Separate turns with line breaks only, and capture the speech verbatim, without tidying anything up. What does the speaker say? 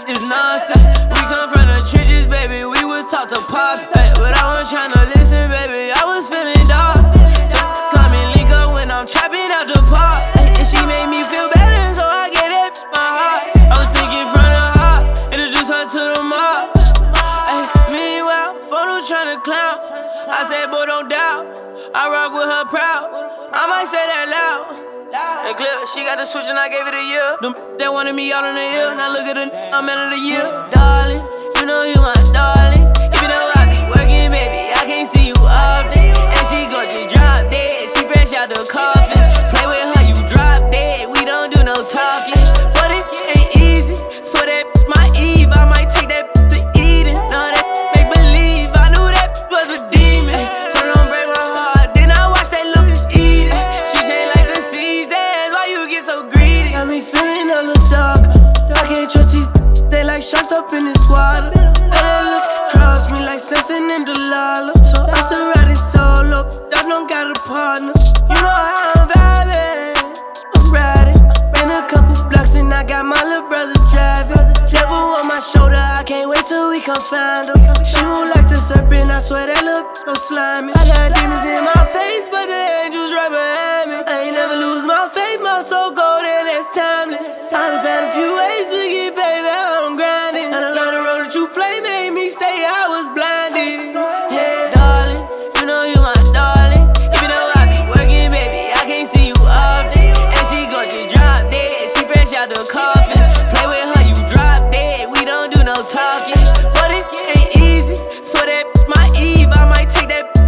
this nonsense. We come from the trenches, baby, we was taught to pop. Ay, but I was tryna listen, baby, I was feeling dark. Come and link up when I'm trapping out the park. Ay, and she made me feel better, so I get it my heart. I was thinking from the heart, introduce her to the mob. Ay, meanwhile, phone was tryna clown. I said, boy, don't doubt, I rock with her proud. I might say that loud. And clear, she got the switch and I gave it a year. Them that wanted me out on the hill, now look at the I'm man of the year. Darling, you know you my darling. Even though I be working, baby, I can't see you often. And she go just drop dead, she fresh out the coffin. Play with her, you drop dead, we don't do no talking. But it ain't easy, so that my Eve, I might take that to Eden. No, that make believe, I knew that was a demon. So don't break my heart, then I watch that look eat it. She changed like the seasons, why you get so greedy?
Got me feeling a little dark. I can't trust these, they like sharks up in this water. And they look across me like Simpson and Delilah. So I still ride it solo, I don't got a partner. You know how I'm vibing, I'm riding. Ran a couple blocks and I got my little brother driving. Devil on my shoulder, I can't wait till we come find him. She move like the serpent, I swear that little so slimy. I got demons in my face, but the angels right behind me. I ain't never lose my faith, my soul golden, it's timeless. I done found a few ways to get paid, now I'm grinding. And I love the road that you play, made me stay, I was blinded.
Yeah, darling, you know you my darling. Even though I be working, baby, I can't see you often. And she go just drop dead, she fresh out the coffin. Play with her, you drop dead, we don't do no talking. But it ain't easy, so that my Eve, I might take that